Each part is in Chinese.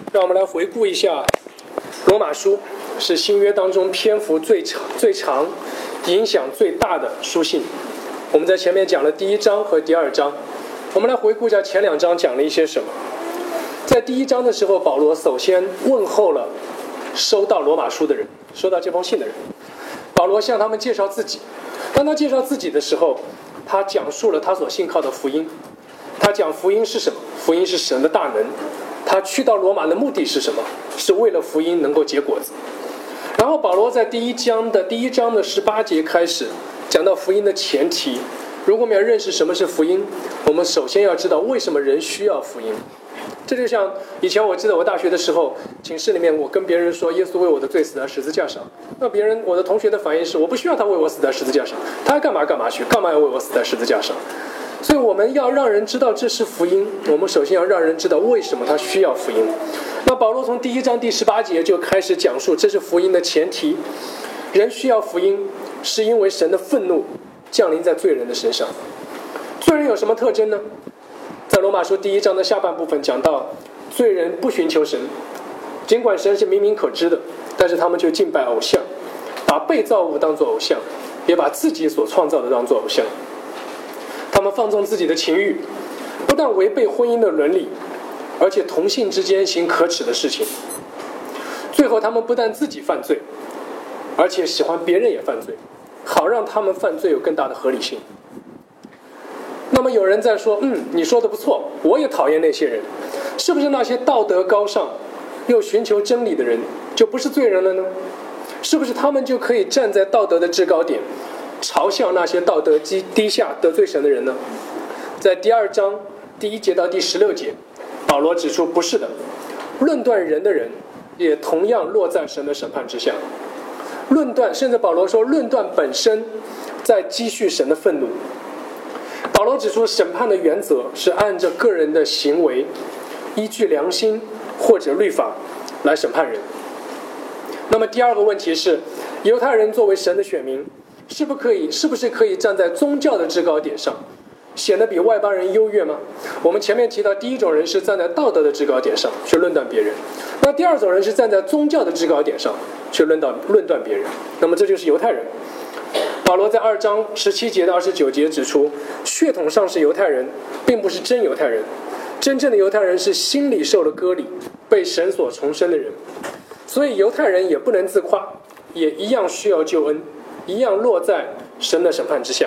让我们来回顾一下罗马书，是新约当中篇幅最长、影响最大的书信。我们在前面讲了第1章和第2章，我们来回顾一下前2章讲了一些什么。在第1章的时候，保罗首先问候了收到罗马书的人，收到这封信的人。保罗向他们介绍自己，当他介绍自己的时候，他讲述了他所信靠的福音。他讲福音是什么？福音是神的大能。他去到罗马的目的是什么？是为了福音能够结果子。然后保罗在第1章的18节开始讲到福音的前提。如果我们要认识什么是福音，我们首先要知道为什么人需要福音。这就像以前我记得我大学的时候，寝室里面我跟别人说耶稣为我的罪死在十字架上，那我的同学的反应是我不需要他为我死在十字架上，他干嘛去，干嘛要为我死在十字架上。所以我们要让人知道这是福音，我们首先要让人知道为什么他需要福音。那保罗从第1章第18节就开始讲述这是福音的前提。人需要福音是因为神的愤怒降临在罪人的身上。罪人有什么特征呢？在罗马书第1章的下半部分讲到，罪人不寻求神，尽管神是明明可知的，但是他们就敬拜偶像，把被造物当作偶像，也把自己所创造的当作偶像。他们放纵自己的情欲，不但违背婚姻的伦理，而且同性之间行可耻的事情。最后他们不但自己犯罪，而且喜欢别人也犯罪，好让他们犯罪有更大的合理性。那么有人在说，你说的不错，我也讨厌那些人，是不是那些道德高尚又寻求真理的人就不是罪人了呢？是不是他们就可以站在道德的制高点，嘲笑那些道德低下得罪神的人呢？在第2章第1节到第16节，保罗指出不是的，论断人的人也同样落在神的审判之下。甚至保罗说论断本身在积蓄神的愤怒。保罗指出审判的原则是按照个人的行为，依据良心或者律法来审判人。那么第二个问题是，犹太人作为神的选民，是不是可以站在宗教的制高点上，显得比外邦人优越吗？我们前面提到，第一种人是站在道德的制高点上去论断别人，那第二种人是站在宗教的制高点上去论断别人。那么这就是犹太人。保罗在2章17节到29节指出，血统上是犹太人，并不是真犹太人。真正的犹太人是心里受了割礼，被神所重生的人。所以犹太人也不能自夸，也一样需要救恩，一样落在神的审判之下。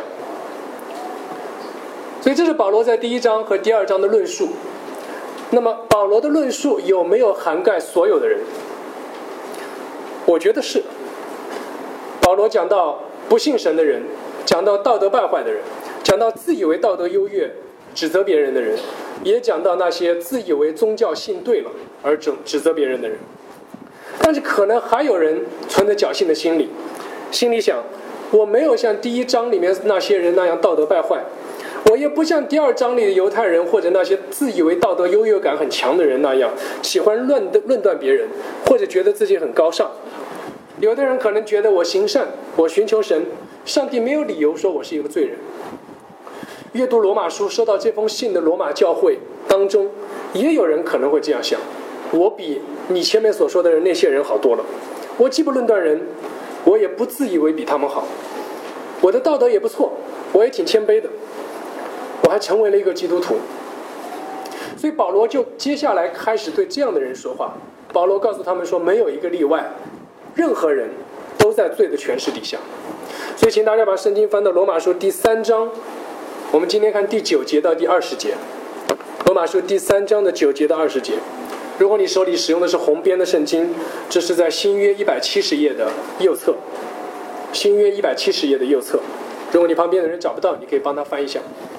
所以这是保罗在第1章和第2章的论述。那么保罗的论述有没有涵盖所有的人？我觉得是。保罗讲到不信神的人，讲到道德败坏的人，讲到自以为道德优越指责别人的人，也讲到那些自以为宗教信对了而指责别人的人。但是可能还有人存着侥幸的心理，心里想，我没有像第1章里面那些人那样道德败坏，我也不像第2章里的犹太人或者那些自以为道德优越感很强的人那样喜欢论断别人，或者觉得自己很高尚。有的人可能觉得我行善，我寻求神，上帝没有理由说我是一个罪人。阅读罗马书，收到这封信的罗马教会当中，也有人可能会这样想，我比你前面所说的人那些人好多了，我既不论断人，我也不自以为比他们好，我的道德也不错，我也挺谦卑的，我还成为了一个基督徒。所以保罗就接下来开始对这样的人说话。保罗告诉他们说，没有一个例外，任何人都在罪的权势底下。所以请大家把圣经翻到罗马书第3章，我们今天看第9节到第20节。罗马书第3章的9节到20节。如果你手里使用的是红边的圣经，这是在新约170页的右侧，新约170页的右侧。如果你旁边的人找不到，你可以帮他翻一下。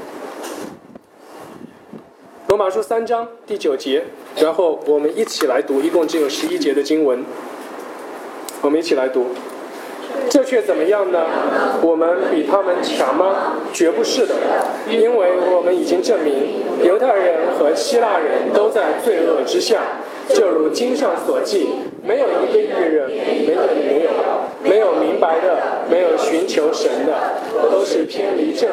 罗马书3章第9节，然后我们一起来读，一共只有11节的经文，我们一起来读。这却怎么样呢？我们比他们强吗？绝不是的，因为我们已经证明，犹太人和希腊人都在罪恶之下，就如经上所记，没有一个义人，没有明白的，没有寻求神的，都是偏离正路，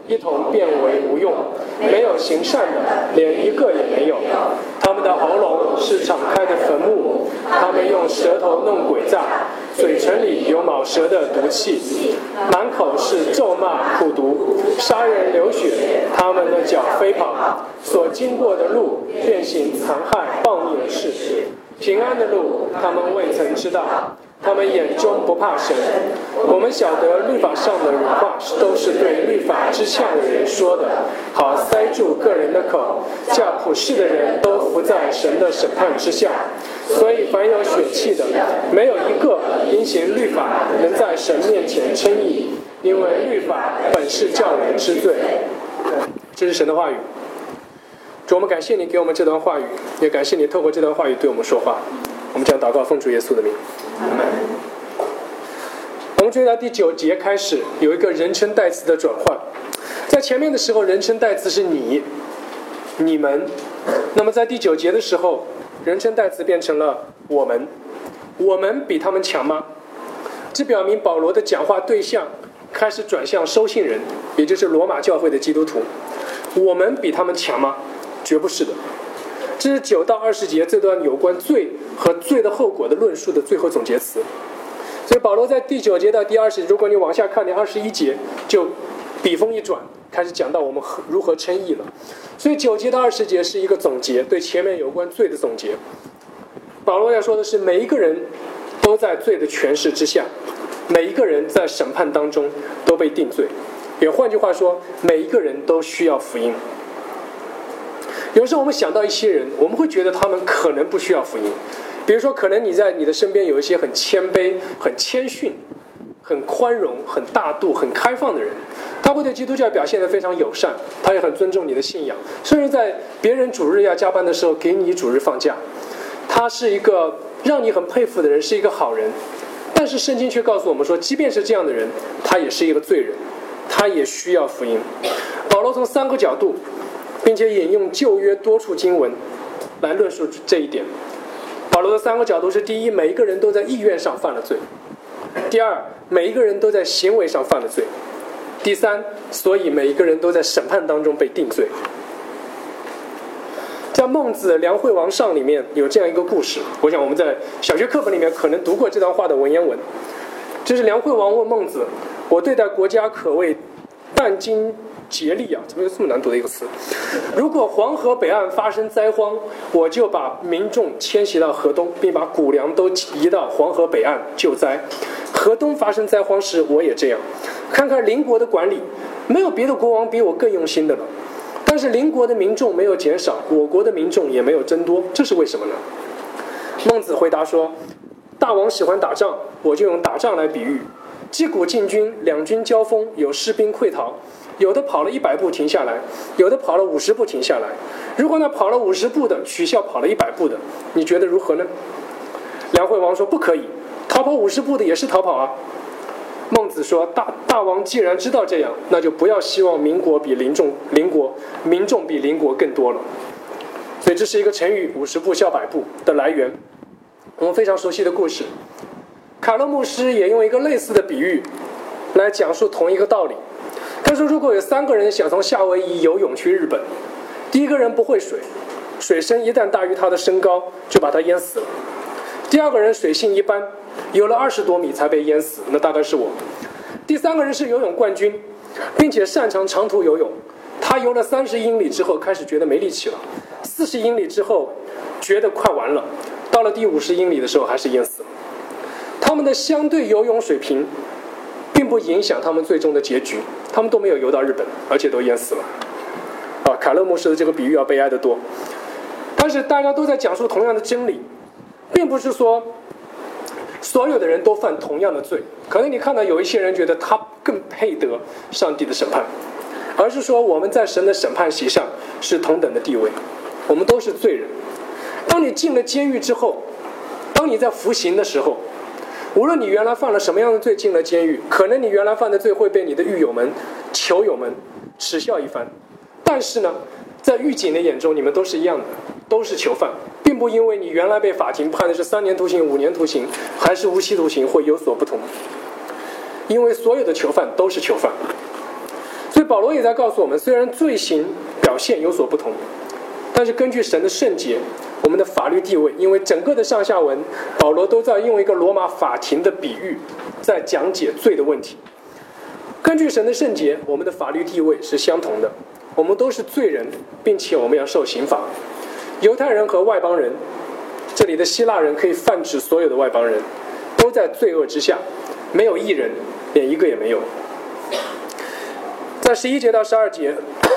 一同变为无用，没有行善的，连一个也没有。他们的喉咙是敞开的坟墓，他们用舌头弄诡诈，嘴唇里有蟒蛇的毒气，满口是咒骂苦毒，杀人流血。他们的脚飞跑，所经过的路便行残害暴逆的事。平安的路他们未曾知道，他们眼中不怕神。我们晓得律法上的话都是对律法之下的人说的，好塞住个人的口，叫普世的人都服在神的审判之下。所以凡有血气的，没有一个因行律法能在神面前称义，因为律法本是叫人知罪。这是神的话语。主，我们感谢你给我们这段话语，也感谢你透过这段话语对我们说话。我们将祷告奉主耶稣的名，阿们。我们注意到第9节开始有一个人称代词的转换，在前面的时候人称代词是你、你们，那么在第9节的时候人称代词变成了我们。我们比他们强吗？这表明保罗的讲话对象开始转向收信人，也就是罗马教会的基督徒。我们比他们强吗？绝不是的。这是9到20节这段有关罪和罪的后果的论述的最后总结词。所以保罗在第9节到第20节，如果你往下看，第21节就笔锋一转，开始讲到我们如何称义了。所以9节到20节是一个总结，对前面有关罪的总结。保罗要说的是，每一个人都在罪的权势之下，每一个人在审判当中都被定罪。也换句话说，每一个人都需要福音。有时候我们想到一些人，我们会觉得他们可能不需要福音。比如说，可能你在你的身边有一些很谦卑、很谦逊、很宽容、很大度、很开放的人，他会对基督教表现得非常友善，他也很尊重你的信仰，甚至在别人主日要加班的时候给你主日放假。他是一个让你很佩服的人，是一个好人。但是圣经却告诉我们说，即便是这样的人，他也是一个罪人，他也需要福音。保罗从3个角度，并且引用旧约多处经文来论述这一点。保罗的3个角度是：第一，每一个人都在意愿上犯了罪；第二，每一个人都在行为上犯了罪；第三，所以每一个人都在审判当中被定罪。在孟子《梁惠王上》里面有这样一个故事，我想我们在小学课本里面可能读过这段话的文言文。这是梁惠王问孟子：我对待国家可谓殚精竭力啊，怎么有这么难读的一个词？如果黄河北岸发生灾荒，我就把民众迁徙到河东，并把谷粮都移到黄河北岸救灾。河东发生灾荒时，我也这样。看看邻国的管理，没有别的国王比我更用心的了。但是邻国的民众没有减少，我国的民众也没有增多，这是为什么呢？孟子回答说：大王喜欢打仗，我就用打仗来比喻。击鼓进军，两军交锋，有士兵溃逃，有的跑了100步停下来，有的跑了50步停下来。如果那跑了50步的取笑跑了100步的，你觉得如何呢？梁惠王说：不可以，逃跑50步的也是逃跑啊。孟子说：大王既然知道这样，那就不要希望民众比邻国更多了。所以这是一个成语50步笑100步的来源，我们非常熟悉的故事。卡勒牧师也用一个类似的比喻来讲述同一个道理。他说，如果有3个人想从夏威夷游泳去日本，第一个人不会水，水深一旦大于他的身高，就把他淹死了。第二个人水性一般，游了20多米才被淹死，那大概是我。第3个人是游泳冠军，并且擅长长途游泳，他游了30英里之后开始觉得没力气了，40英里之后觉得快完了，到了第50英里的时候还是淹死了。他们的相对游泳水平并不影响他们最终的结局，他们都没有游到日本，而且都淹死了。卡勒牧师的这个比喻要悲哀得多。但是大家都在讲述同样的真理，并不是说所有的人都犯同样的罪，可能你看到有一些人觉得他更配得上帝的审判，而是说我们在神的审判席上是同等的地位，我们都是罪人。当你进了监狱之后，当你在服刑的时候，无论你原来犯了什么样的罪进了监狱，可能你原来犯的罪会被你的狱友们、囚友们耻笑一番，但是呢，在狱警的眼中你们都是一样的，都是囚犯，并不因为你原来被法庭判的是3年徒刑、5年徒刑还是无期徒刑会有所不同，因为所有的囚犯都是囚犯。所以保罗也在告诉我们，虽然罪行表现有所不同，但是根据神的圣洁，我们的法律地位，因为整个的上下文保罗都在用一个罗马法庭的比喻在讲解罪的问题。根据神的圣洁，我们的法律地位是相同的，我们都是罪人，并且我们要受刑罚。犹太人和外邦人，这里的希腊人可以泛指所有的外邦人，都在罪恶之下，没有一人，连一个也没有。在11节到12节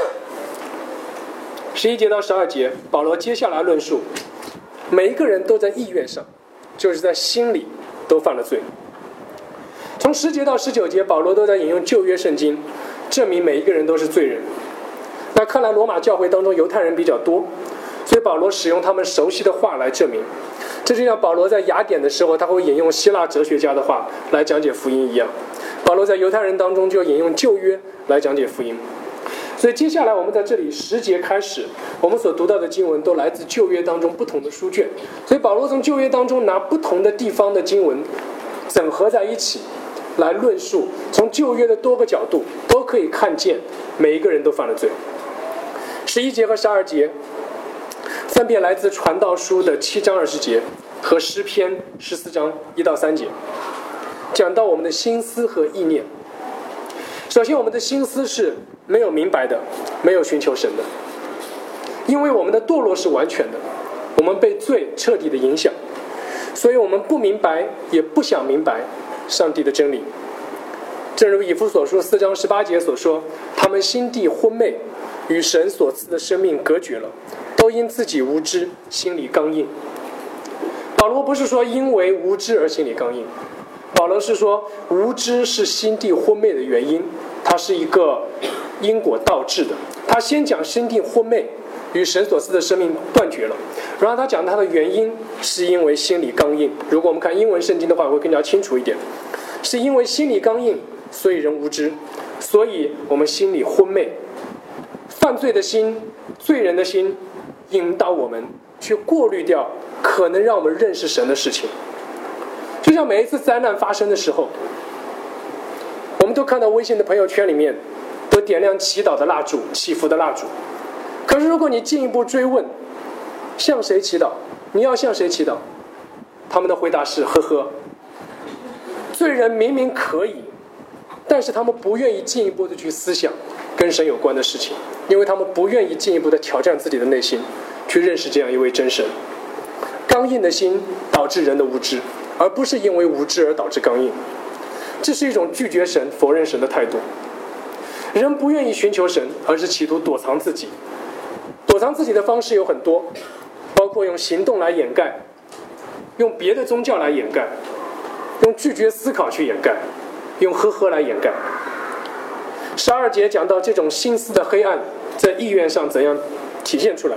，11节到12节，保罗接下来论述，每一个人都在意愿上，就是在心里都犯了罪。从10节到19节，保罗都在引用旧约圣经，证明每一个人都是罪人。那看来罗马教会当中犹太人比较多，所以保罗使用他们熟悉的话来证明。这就像保罗在雅典的时候，他会引用希腊哲学家的话来讲解福音一样。保罗在犹太人当中就引用旧约来讲解福音。所以接下来我们在这里10节开始，我们所读到的经文都来自旧约当中不同的书卷。所以保罗从旧约当中拿不同的地方的经文整合在一起来论述，从旧约的多个角度都可以看见每一个人都犯了罪。11节和12节分别来自传道书的7章20节和诗篇14章1到3节，讲到我们的心思和意念。首先，我们的心思是没有明白的，没有寻求神的，因为我们的堕落是完全的，我们被罪彻底的影响，所以我们不明白也不想明白上帝的真理。正如以弗所书4章18节所说，他们心地昏昧，与神所赐的生命隔绝了，都因自己无知，心里刚硬。保罗不是说因为无知而心里刚硬，保罗是说无知是心地昏昧的原因，它是一个因果倒置的。他先讲心地昏昧与神所赐的生命断绝了，然后他讲他的原因是因为心里刚硬。如果我们看英文圣经的话会更加清楚一点，是因为心里刚硬，所以人无知，所以我们心里昏昧。犯罪的心，罪人的心，引导我们去过滤掉可能让我们认识神的事情。就像每一次灾难发生的时候，我们都看到微信的朋友圈里面都点亮祈祷的蜡烛，祈福的蜡烛。可是如果你进一步追问，向谁祈祷？你要向谁祈祷？他们的回答是：呵呵。罪人明明可以，但是他们不愿意进一步的去思想跟神有关的事情，因为他们不愿意进一步的挑战自己的内心，去认识这样一位真神。刚硬的心导致人的无知，而不是因为无知而导致刚硬。这是一种拒绝神、否认神的态度。人不愿意寻求神，而是企图躲藏自己。躲藏自己的方式有很多，包括用行动来掩盖，用别的宗教来掩盖，用拒绝思考去掩盖，用呵呵来掩盖。12节讲到这种心思的黑暗在意愿上怎样体现出来，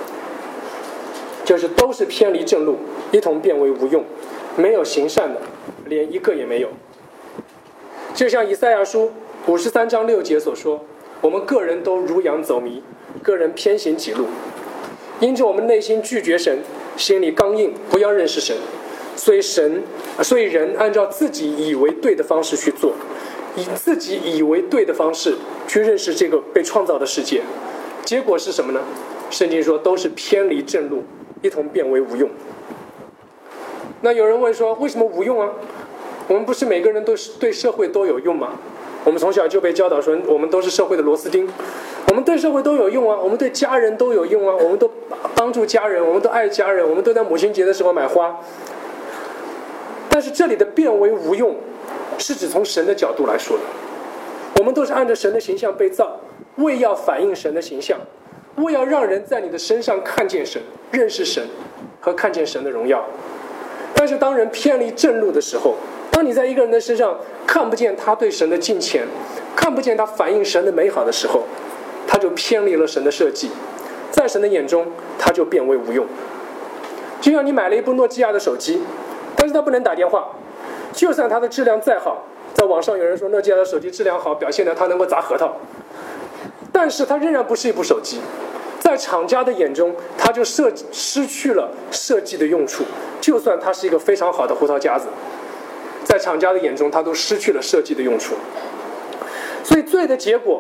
就是都是偏离正路，一同变为无用，没有行善的，连一个也没有。就像以赛亚书53章6节所说，我们个人都如羊走迷，个人偏行己路。因着我们内心拒绝神，心里刚硬，不要认识神，所以人按照自己以为对的方式去做，以自己以为对的方式去认识这个被创造的世界，结果是什么呢？圣经说都是偏离正路，一同变为无用。那有人问说，为什么无用啊？我们不是每个人都是对社会都有用吗？我们从小就被教导说我们都是社会的螺丝钉，我们对社会都有用啊，我们对家人都有用啊，我们都帮助家人，我们都爱家人，我们都在母亲节的时候买花。但是这里的变为无用是指从神的角度来说的，我们都是按照神的形象被造，为要反映神的形象，为要让人在你的身上看见神，认识神和看见神的荣耀。但是当人偏离正路的时候，当你在一个人的身上看不见他对神的敬虔，看不见他反映神的美好的时候，他就偏离了神的设计，在神的眼中他就变为无用。就像你买了一部诺基亚的手机，但是它不能打电话，就算它的质量再好，在网上有人说诺基亚的手机质量好，表现得它能够砸核桃，但是它仍然不是一部手机，在厂家的眼中它就失去了设计的用处。就算它是一个非常好的胡桃夹子，在厂家的眼中它都失去了设计的用处。所以罪的结果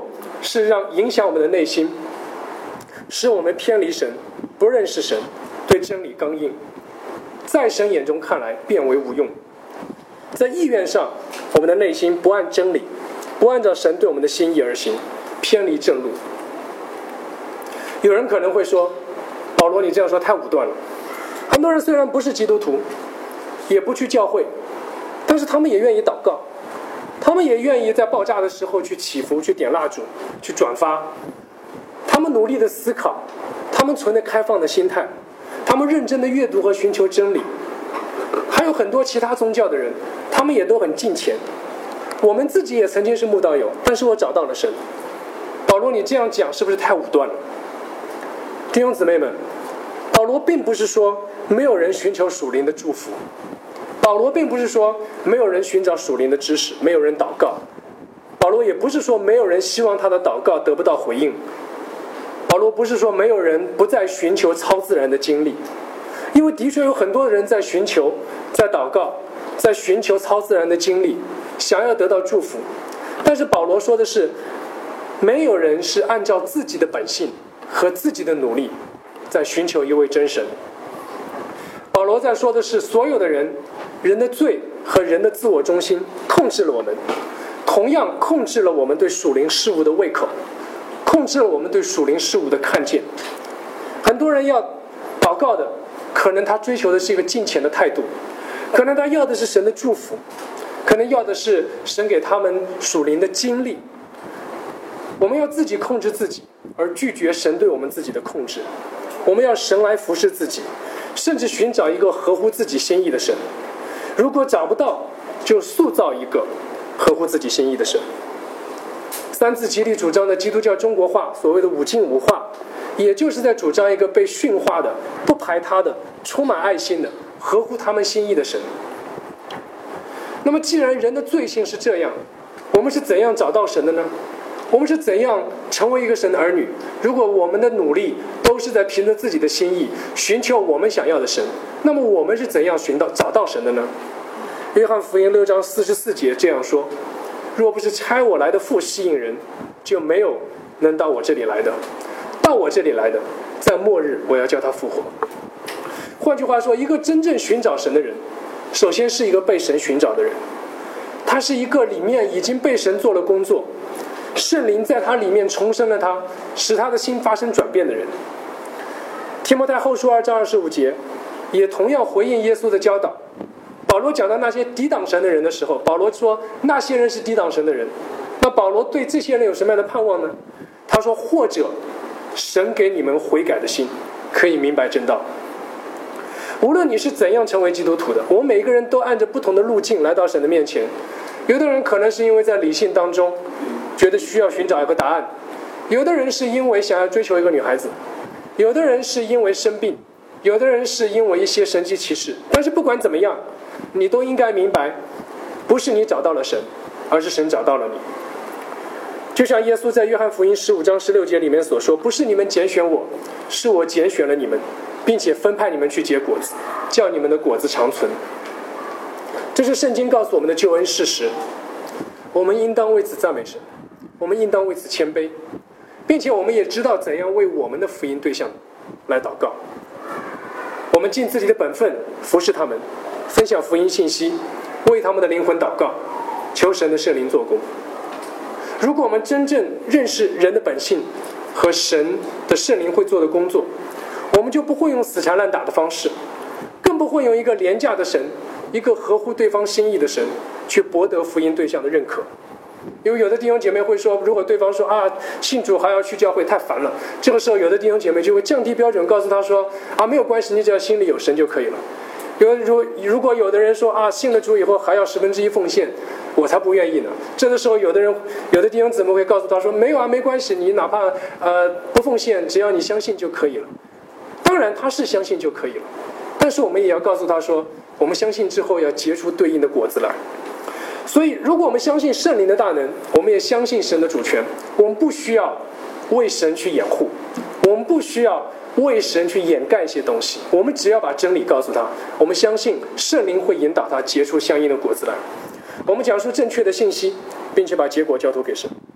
是让影响我们的内心，使我们偏离神，不认识神，对真理刚硬，在神眼中看来变为无用。在意愿上，我们的内心不按真理，不按照神对我们的心意而行，偏离正路。有人可能会说，保罗你这样说太武断了。很多人虽然不是基督徒，也不去教会，但是他们也愿意祷告，他们也愿意在爆炸的时候去祈福，去点蜡烛，去转发。他们努力的思考，他们存着开放的心态，他们认真的阅读和寻求真理。还有很多其他宗教的人，他们也都很敬虔。我们自己也曾经是慕道友，但是我找到了神。保罗你这样讲是不是太武断了？弟兄姊妹们，保罗并不是说没有人寻求属灵的祝福，保罗并不是说没有人寻找属灵的知识，没有人祷告，保罗也不是说没有人希望他的祷告得不到回应，保罗不是说没有人不再寻求超自然的经历，因为的确有很多人在寻求，在祷告，在寻求超自然的经历，想要得到祝福。但是保罗说的是，没有人是按照自己的本性和自己的努力在寻求一位真神。保罗在说的是，所有的人的罪和人的自我中心控制了我们，同样控制了我们对属灵事物的胃口，控制了我们对属灵事物的看见。很多人要祷告的，可能他追求的是一个敬虔的态度，可能他要的是神的祝福，可能要的是神给他们属灵的经历。我们要自己控制自己，而拒绝神对我们自己的控制。我们要神来服侍自己，甚至寻找一个合乎自己心意的神。如果找不到，就塑造一个合乎自己心意的神。三自极力主张的基督教中国化，所谓的五经五化，也就是在主张一个被驯化的、不排他的、充满爱心的、合乎他们心意的神。那么既然人的罪性是这样，我们是怎样找到神的呢？我们是怎样成为一个神的儿女？如果我们的努力都是在凭着自己的心意寻求我们想要的神，那么我们是怎样找到神的呢？约翰福音6章44节这样说：若不是差我来的父吸引人，就没有能到我这里来的。到我这里来的，在末日我要叫他复活。换句话说，一个真正寻找神的人，首先是一个被神寻找的人，他是一个里面已经被神做了工作，圣灵在他里面重生了他，使他的心发生转变的人。提摩太后书2章25节也同样回应耶稣的教导。保罗讲到那些抵挡神的人的时候，保罗说那些人是抵挡神的人。那保罗对这些人有什么样的盼望呢？他说，或者神给你们悔改的心，可以明白真道。无论你是怎样成为基督徒的，我们每一个人都按着不同的路径来到神的面前。有的人可能是因为在理性当中觉得需要寻找一个答案，有的人是因为想要追求一个女孩子，有的人是因为生病，有的人是因为一些神迹奇事。但是不管怎么样，你都应该明白，不是你找到了神，而是神找到了你。就像耶稣在约翰福音15章16节里面所说，不是你们拣选我，是我拣选了你们，并且分派你们去结果子，叫你们的果子长存。这是圣经告诉我们的救恩事实，我们应当为此赞美神，我们应当为此谦卑，并且我们也知道怎样为我们的福音对象来祷告。我们尽自己的本分服侍他们，分享福音信息，为他们的灵魂祷告，求神的圣灵做工。如果我们真正认识人的本性和神的圣灵会做的工作，我们就不会用死缠烂打的方式，更不会用一个廉价的神，一个合乎对方心意的神去博得福音对象的认可。因为有的弟兄姐妹会说，如果对方说信主还要去教会太烦了，这个时候有的弟兄姐妹就会降低标准，告诉他说没有关系，你只要心里有神就可以了。如果有的人说信了主以后还要1/10奉献，我才不愿意呢。这个时候有的弟兄姊妹会告诉他说，没有没关系，你哪怕不奉献，只要你相信就可以了。当然他是相信就可以了，但是我们也要告诉他说，我们相信之后要结出对应的果子来。所以如果我们相信圣灵的大能，我们也相信神的主权，我们不需要为神去掩护，我们不需要为神去掩盖一些东西，我们只要把真理告诉他，我们相信圣灵会引导他结出相应的果子来。我们讲述正确的信息，并且把结果交托给神。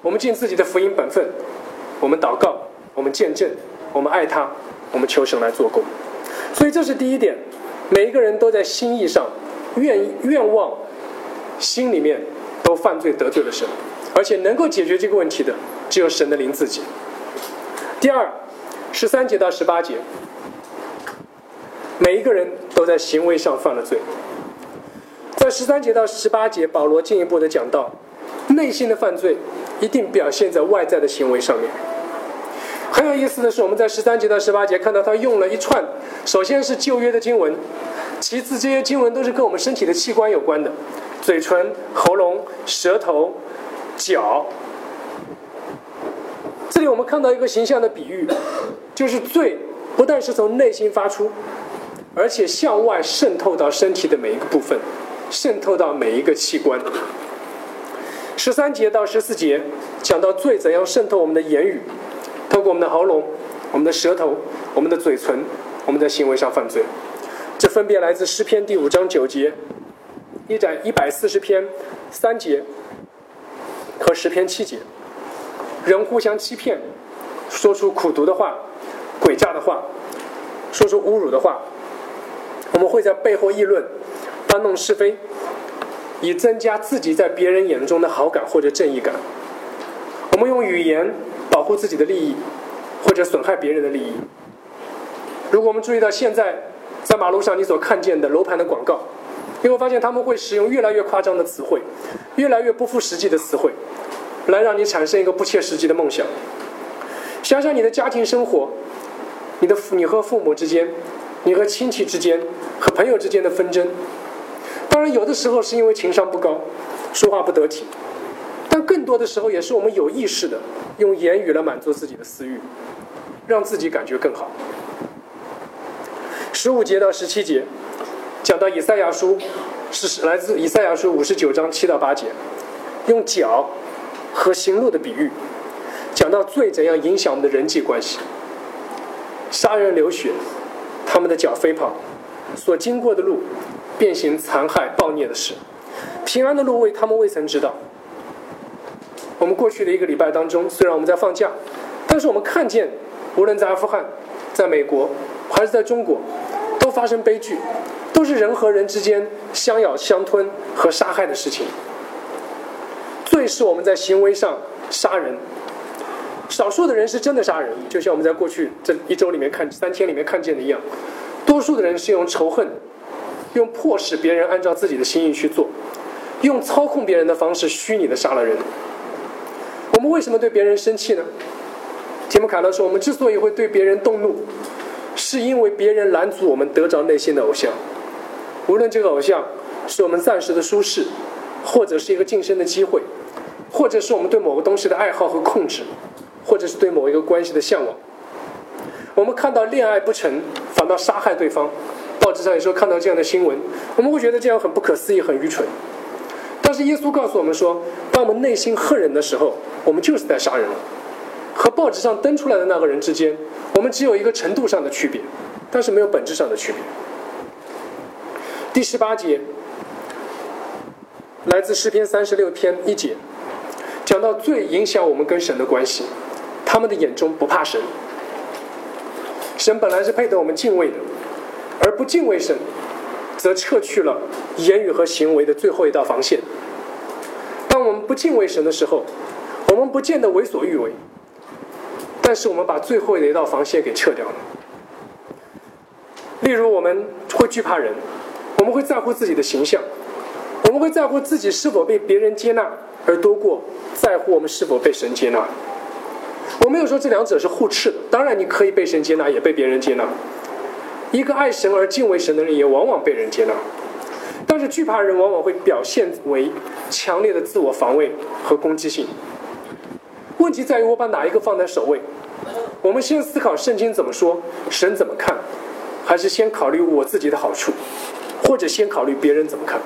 我们尽自己的福音本分，我们祷告，我们见证，我们爱他，我们求神来做工。所以这是第一点，每一个人都在心意上愿望心里面都犯罪得罪了神，而且能够解决这个问题的只有神的灵自己。第二，13节到18节，每一个人都在行为上犯了罪。在13节到18节，保罗进一步的讲到，内心的犯罪一定表现在外在的行为上面。很有意思的是，我们在13节到18节看到他用了一串，首先是旧约的经文，其次这些经文都是跟我们身体的器官有关的，嘴唇、喉咙、舌头、脚。这里我们看到一个形象的比喻，就是罪不但是从内心发出，而且向外渗透到身体的每一个部分，渗透到每一个器官。13节到14节讲到罪怎样渗透我们的言语，透过我们的喉咙、我们的舌头、我们的嘴唇，我们在行为上犯罪。这分别来自诗篇第5章9节、140篇3节和10篇7节。人互相欺骗，说出苦毒的话、诡诈的话，说出侮辱的话。我们会在背后议论、搬弄是非，以增加自己在别人眼中的好感或者正义感。我们用语言保护自己的利益，或者损害别人的利益。如果我们注意到现在在马路上你所看见的楼盘的广告，你会发现他们会使用越来越夸张的词汇，越来越不符实际的词汇，来让你产生一个不切实际的梦想。想想你的家庭生活，你和父母之间，你和亲戚之间，和朋友之间的纷争。当然有的时候是因为情商不高，说话不得体，但更多的时候也是我们有意识的用言语来满足自己的私欲，让自己感觉更好。15节到17节讲到以赛亚书，是来自以赛亚书59章7到8节，用脚和行路的比喻，讲到罪怎样影响我们的人际关系。杀人流血，他们的脚飞跑，所经过的路变形残害暴虐的事，平安的路他们未曾知道。我们过去的一个礼拜当中，虽然我们在放假，但是我们看见无论在阿富汗、在美国还是在中国，都发生悲剧，都是人和人之间相咬相吞和杀害的事情。罪是我们在行为上杀人，少数的人是真的杀人，就像我们在过去这1周里面3天里面看见的一样，多数的人是用仇恨，用迫使别人按照自己的心意去做，用操控别人的方式虚拟的杀了人。我们为什么对别人生气呢？提姆凯勒说，我们之所以会对别人动怒，是因为别人拦阻我们得着内心的偶像，无论这个偶像是我们暂时的舒适，或者是一个晋升的机会，或者是我们对某个东西的爱好和控制，或者是对某一个关系的向往。我们看到恋爱不成，反倒杀害对方，报纸上有时候看到这样的新闻，我们会觉得这样很不可思议，很愚蠢。但是耶稣告诉我们说，当我们内心恨人的时候，我们就是在杀人了。和报纸上登出来的那个人之间，我们只有一个程度上的区别，但是没有本质上的区别。第18节来自诗篇36篇1节，讲到罪影响我们跟神的关系，他们的眼中不怕神。神本来是配得我们敬畏的，而不敬畏神，则撤去了言语和行为的最后一道防线。当我们不敬畏神的时候，我们不见得为所欲为，但是我们把最后的一道防线给撤掉了。例如我们会惧怕人，我们会在乎自己的形象，我们会在乎自己是否被别人接纳，而多过在乎我们是否被神接纳。我没有说这两者是互斥的，当然你可以被神接纳，也被别人接纳。一个爱神而敬畏神的人也往往被人接纳，但是惧怕人往往会表现为强烈的自我防卫和攻击性。问题在于我把哪一个放在首位？我们先思考圣经怎么说，神怎么看，还是先考虑我自己的好处，或者先考虑别人怎么看？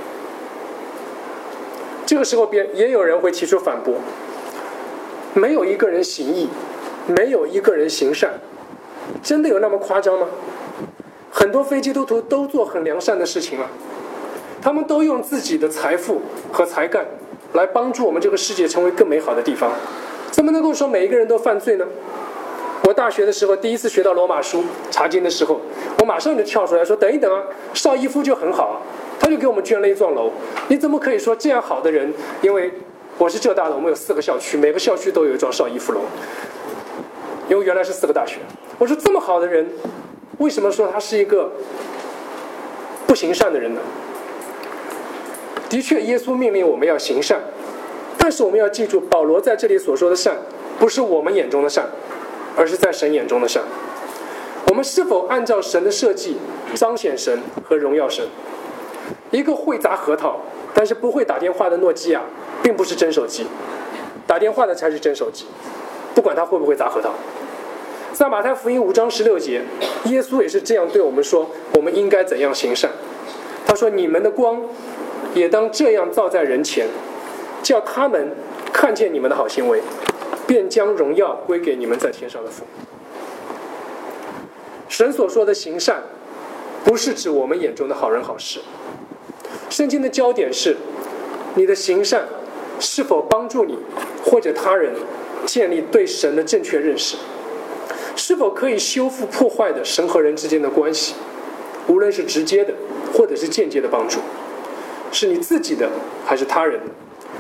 这个时候也有人会提出反驳，没有一个人行义，没有一个人行善，真的有那么夸张吗？很多非基督徒都做很良善的事情了，他们都用自己的财富和才干来帮助我们这个世界成为更美好的地方， 怎么能够说每一个人都犯罪呢？我大学的时候第一次学到罗马书查经的时候，我马上就跳出来说，等一等啊，邵逸夫就很好啊，他就给我们捐了一幢楼，你怎么可以说这样好的人？因为我是浙大的，我们有4个校区，每个校区都有一幢邵逸夫楼，因为原来是4个大学。我说这么好的人，为什么说他是一个不行善的人呢？的确，耶稣命令我们要行善，但是我们要记住，保罗在这里所说的善，不是我们眼中的善，而是在神眼中的善。我们是否按照神的设计彰显神和荣耀神？一个会砸核桃但是不会打电话的诺基亚并不是真手机，打电话的才是真手机，不管他会不会砸核桃。在马太福音5章16节，耶稣也是这样对我们说，我们应该怎样行善。他说，你们的光也当这样照在人前，叫他们看见你们的好行为，便将荣耀归给你们在天上的父。神所说的行善，不是指我们眼中的好人好事。圣经的焦点是，你的行善是否帮助你或者他人建立对神的正确认识，是否可以修复破坏的神和人之间的关系，无论是直接的或者是间接的帮助，是你自己的还是他人的。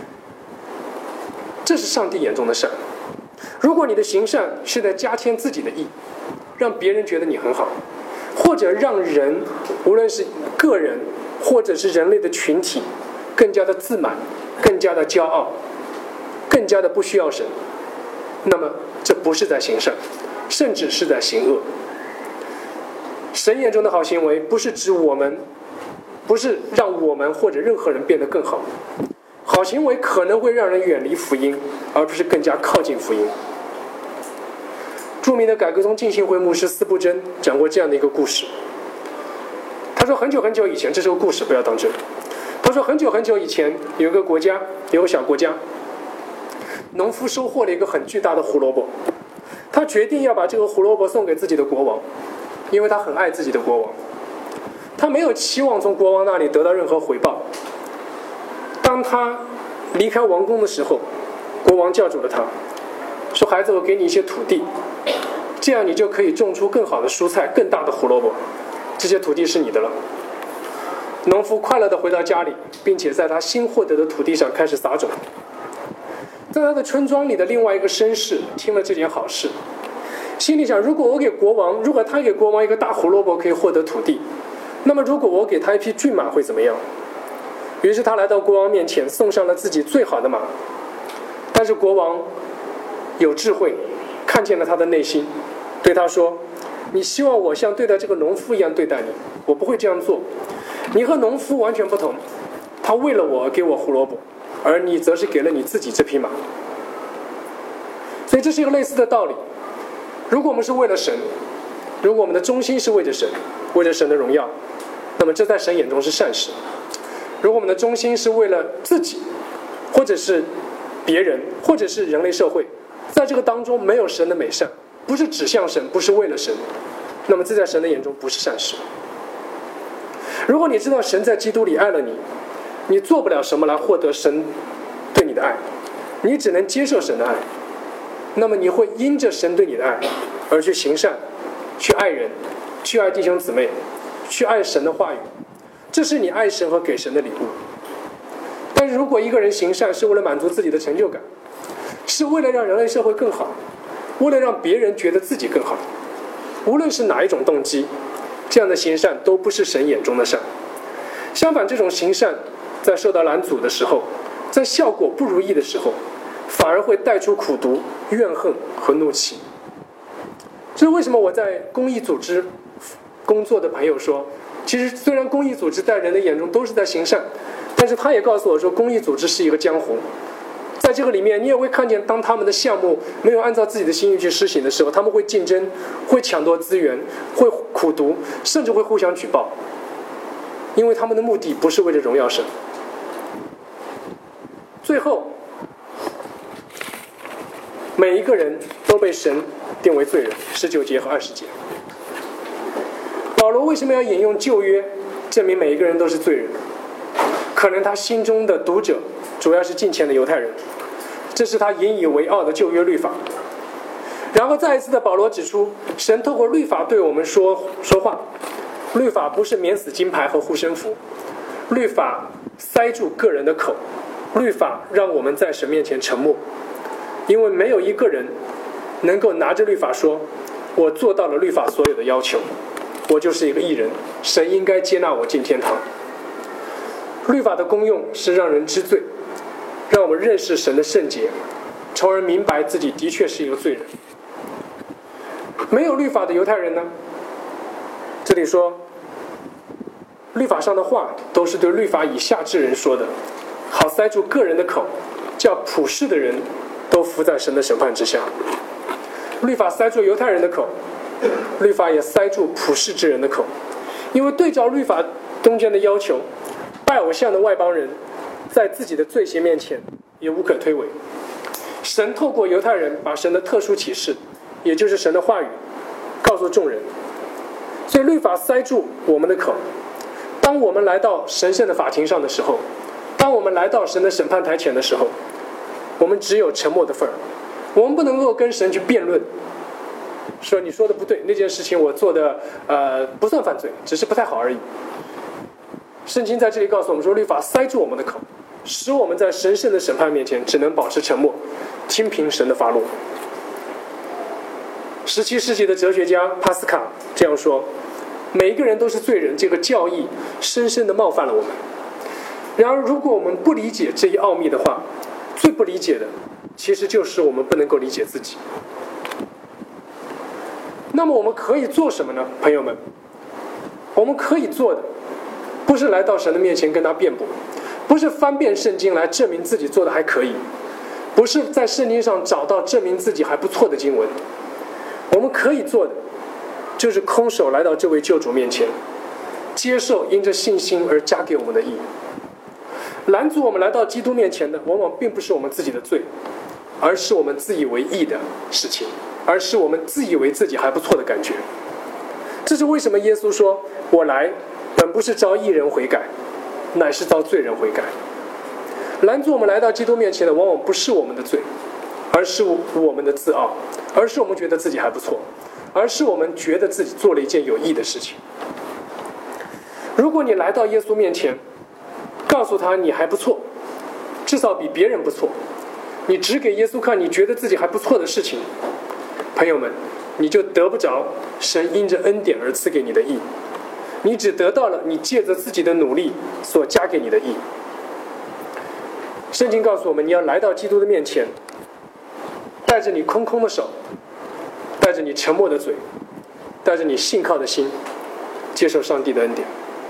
这是上帝眼中的善。如果你的行善是在加添自己的义，让别人觉得你很好，或者让人，无论是个人或者是人类的群体，更加的自满，更加的骄傲，更加的不需要神，那么这不是在行善，甚至是在行恶。神眼中的好行为，不是指我们，不是让我们或者任何人变得更好。好行为可能会让人远离福音，而不是更加靠近福音。著名的改革宗浸信会牧师司布真讲过这样的一个故事。他说，很久很久以前，这是个故事，不要当真。他说，很久很久以前，有一个国家，有个小国家，农夫收获了一个很巨大的胡萝卜，他决定要把这个胡萝卜送给自己的国王，因为他很爱自己的国王，他没有期望从国王那里得到任何回报。当他离开王宫的时候，国王叫住了他，说，孩子，我给你一些土地，这样你就可以种出更好的蔬菜，更大的胡萝卜，这些土地是你的了。农夫快乐地回到家里，并且在他新获得的土地上开始撒种。在他的村庄里的另外一个绅士听了这件好事，心里想，如果他给国王一个大胡萝卜可以获得土地，那么如果我给他一匹骏马会怎么样？于是他来到国王面前，送上了自己最好的马。但是国王有智慧，看见了他的内心，对他说，你希望我像对待这个农夫一样对待你，我不会这样做。你和农夫完全不同，他为了我给我胡萝卜，而你则是给了你自己这匹马。所以这是一个类似的道理。如果我们是为了神，如果我们的中心是为着神，为着神的荣耀，那么这在神眼中是善事。如果我们的中心是为了自己，或者是别人，或者是人类社会，在这个当中没有神的美善，不是指向神，不是为了神，那么这在神的眼中不是善事。如果你知道神在基督里爱了你，你做不了什么来获得神对你的爱，你只能接受神的爱，那么你会因着神对你的爱而去行善，去爱人，去爱弟兄姊妹，去爱神的话语，这是你爱神和给神的礼物。但是如果一个人行善是为了满足自己的成就感，是为了让人类社会更好，为了让别人觉得自己更好，无论是哪一种动机，这样的行善都不是神眼中的善。相反，这种行善在受到拦阻的时候，在效果不如意的时候，反而会带出苦毒、怨恨和怒气。这是为什么我在公益组织工作的朋友说，其实虽然公益组织在人的眼中都是在行善，但是他也告诉我说，公益组织是一个江湖。在这个里面，你也会看见，当他们的项目没有按照自己的心意去施行的时候，他们会竞争，会抢夺资源，会苦毒，甚至会互相举报，因为他们的目的不是为了荣耀神。最后，每一个人都被神定为罪人，19节和20节。保罗为什么要引用旧约，证明每一个人都是罪人？可能他心中的读者主要是敬虔的犹太人， 这是他引以为傲的旧约律法。然后再一次的保罗指出，神透过律法对我们说话，律法不是免死金牌和护身符，律法塞住个人的口，律法让我们在神面前沉默，因为没有一个人能够拿着律法说，我做到了律法所有的要求，我就是一个义人，神应该接纳我进天堂。律法的功用是让人知罪，让我们认识神的圣洁，从而明白自己的确是一个罪人。没有律法的犹太人呢，这里说律法上的话都是对律法以下之人说的，好塞住个人的口，叫普世的人都伏在神的审判之下。律法塞住犹太人的口，律法也塞住普世之人的口，因为对照律法中间的要求，拜偶像的外邦人在自己的罪行面前也无可推诿。神透过犹太人把神的特殊启示，也就是神的话语告诉众人，所以律法塞住我们的口。当我们来到神圣的法庭上的时候，当我们来到神的审判台前的时候，我们只有沉默的份儿。我们不能够跟神去辩论，说你说的不对，那件事情我做的不算犯罪，只是不太好而已。圣经在这里告诉我们说，律法塞住我们的口，使我们在神圣的审判面前只能保持沉默，听凭神的发落。17世纪的哲学家帕斯卡这样说，每一个人都是罪人，这个教义深深地冒犯了我们。然而如果我们不理解这一奥秘的话，最不理解的其实就是我们不能够理解自己。那么我们可以做什么呢？朋友们，我们可以做的不是来到神的面前跟他辩驳，不是翻遍圣经来证明自己做的还可以，不是在圣经上找到证明自己还不错的经文。我们可以做的就是空手来到这位救主面前，接受因着信心而加给我们的义。拦阻我们来到基督面前的往往并不是我们自己的罪，而是我们自以为义的事情，而是我们自以为自己还不错的感觉。这是为什么耶稣说，我来本不是召义人悔改，乃是召罪人悔改。拦阻我们来到基督面前的往往不是我们的罪，而是我们的自傲，而是我们觉得自己还不错，而是我们觉得自己做了一件有益的事情。如果你来到耶稣面前，告诉他你还不错，至少比别人不错，你只给耶稣看你觉得自己还不错的事情，朋友们，你就得不着神因着恩典而赐给你的义，你只得到了你借着自己的努力所加给你的义。圣经告诉我们，你要来到基督的面前，带着你空空的手，带着你沉默的嘴，带着你信靠的心，接受上帝的恩典。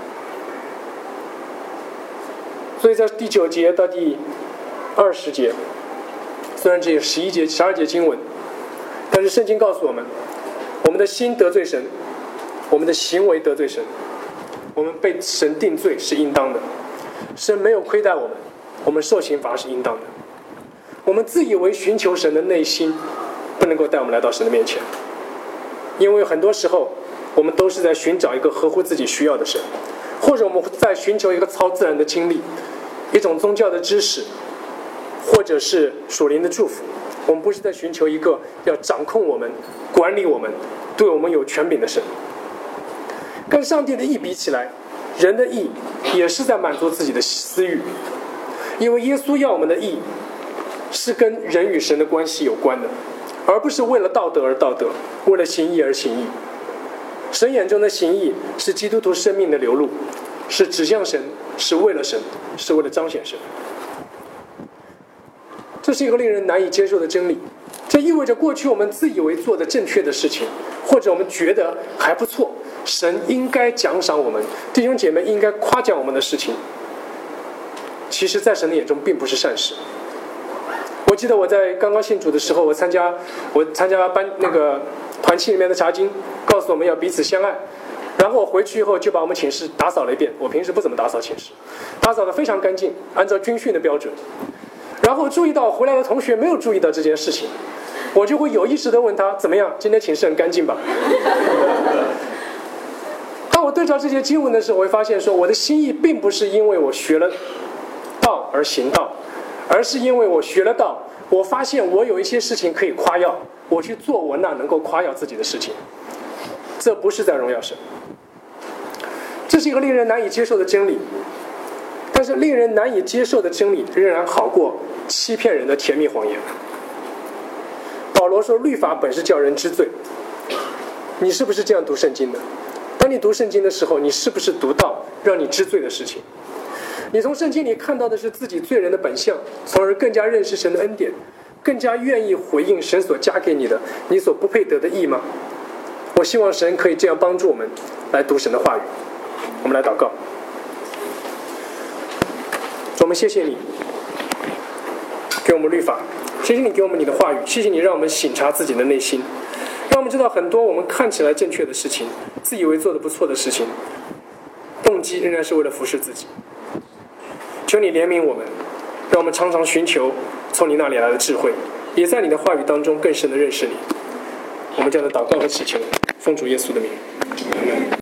所以在第9节到第20节，虽然只有11节、12节经文，但是圣经告诉我们，我们的心得罪神，我们的行为得罪神，我们被神定罪是应当的。神没有亏待我们，我们受刑罚是应当的。我们自以为寻求神的内心不能够带我们来到神的面前，因为很多时候我们都是在寻找一个合乎自己需要的神，或者我们在寻求一个超自然的经历，一种宗教的知识，或者是属灵的祝福。我们不是在寻求一个要掌控我们、管理我们、对我们有权柄的神。跟上帝的义比起来，人的义也是在满足自己的私欲，因为耶稣要我们的义是跟人与神的关系有关的，而不是为了道德而道德，为了行义而行义。神眼中的行义是基督徒生命的流露，是指向神，是为了神，是为了彰显神。这是一个令人难以接受的真理。这意味着过去我们自以为做的正确的事情，或者我们觉得还不错，神应该奖赏我们，弟兄姐妹应该夸奖我们的事情，其实在神的眼中并不是善事。我记得我在刚刚信主的时候，我参加班那个团契里面的查经，告诉我们要彼此相爱。然后我回去以后就把我们寝室打扫了一遍，我平时不怎么打扫寝室，打扫得非常干净，按照军训的标准。然后注意到回来的同学没有注意到这件事情，我就会有意识地问他，怎么样，今天寝室很干净吧？当我对照这些经文的时候，我会发现说，我的心意并不是因为我学了道而行道，而是因为我学了道， 我发现我有一些事情可以夸耀，我去做我那能够夸耀自己的事情，这不是在荣耀神。这是一个令人难以接受的真理，但是令人难以接受的真理仍然好过欺骗人的甜蜜谎言。保罗说律法本是叫人知罪，你是不是这样读圣经的？当你读圣经的时候，你是不是读到让你知罪的事情？你从圣经里看到的是自己罪人的本相，从而更加认识神的恩典，更加愿意回应神所加给你的你所不配得的义吗？我希望神可以这样帮助我们来读神的话语。我们来祷告。我们谢谢你给我们律法，谢谢你给我们你的话语，谢谢你让我们省察自己的内心，让我们知道很多我们看起来正确的事情，自以为做得不错的事情，动机仍然是为了服侍自己。求你怜悯我们，让我们常常寻求从你那里来的智慧，也在你的话语当中更深的认识你。我们这样的祷告和祈求，奉主耶稣的名。